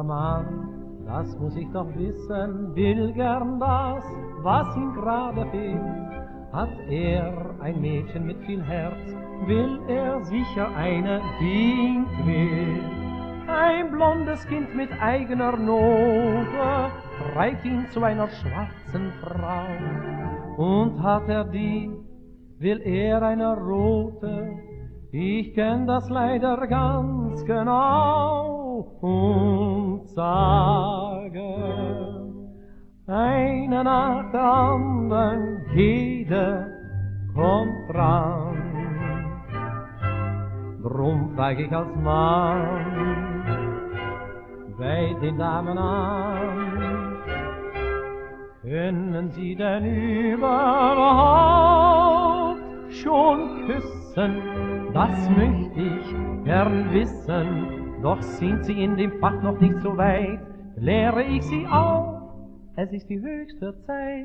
junger Mann, das muss ich doch wissen, will gern das, was ihm gerade fehlt. Hat er ein Mädchen mit viel Herz, will er sicher eine, die ihn quält. Ein blondes Kind mit eigener Note treibt ihn zu einer schwarzen Frau. Und hat er die, will er eine rote, ich kenn das leider ganz genau und sage, eine nach der anderen, jede kommt dran. Drum frag ich als Mann bei den Damen an, können Sie denn überhaupt schon küssen? Das möchte ich gern wissen, doch sind Sie in dem Fach noch nicht so weit, kläre ich Sie auf, es ist die höchste Zeit.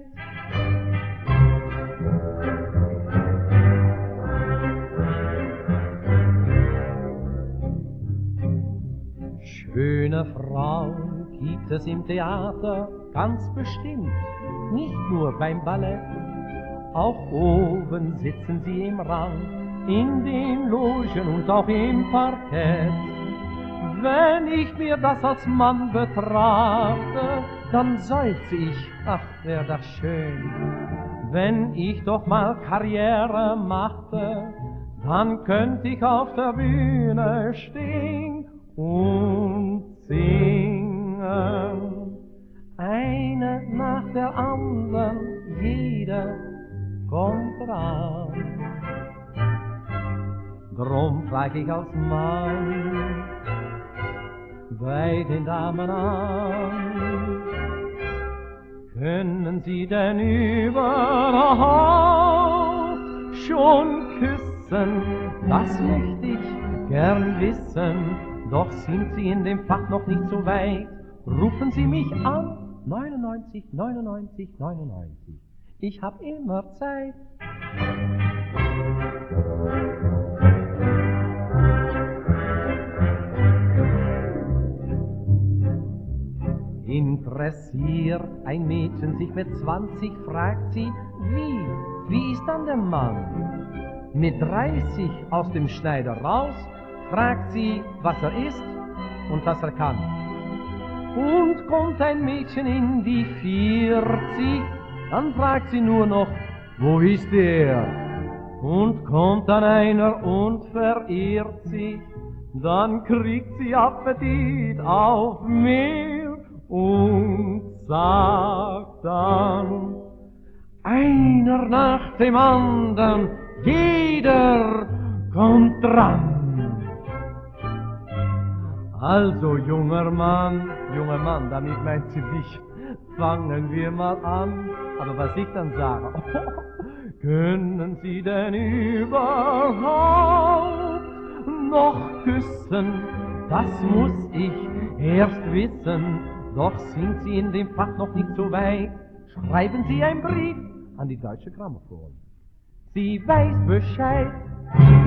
Schöne Frauen gibt es im Theater ganz bestimmt, nicht nur beim Ballett, auch oben sitzen sie im Rang, in den Logen und auch im Parkett. Wenn ich mir das als Mann betrachte, dann seufze ich, ach, wär das schön. Wenn ich doch mal Karriere machte, dann könnte ich auf der Bühne stehen und singen. Eine nach der anderen, jede kommt dran. Drum frag ich als Mann bei den Damen an, können Sie denn überhaupt schon küssen? Das möchte ich gern wissen, doch sind Sie in dem Fach noch nicht so weit. Rufen Sie mich an, 99, 99, 99. Ich hab immer Zeit. Interessiert ein Mädchen sich mit 20, fragt sie, wie ist dann der Mann? Mit 30 aus dem Schneider raus, fragt sie, was er ist und was er kann. Und kommt ein Mädchen in die 40, dann fragt sie nur noch, wo ist er? Und kommt dann einer und verehrt sich, dann kriegt sie Appetit auf mehr und sagt dann, einer nach dem anderen, jeder kommt dran. Also junger Mann, damit meint sie dich, fangen wir mal an. Aber was ich dann sage, können Sie denn überhaupt noch küssen? Das muss ich erst wissen, doch sind Sie in dem Fach noch nicht so weit. Schreiben Sie einen Brief an die Deutsche Grammophon. Sie weiß Bescheid.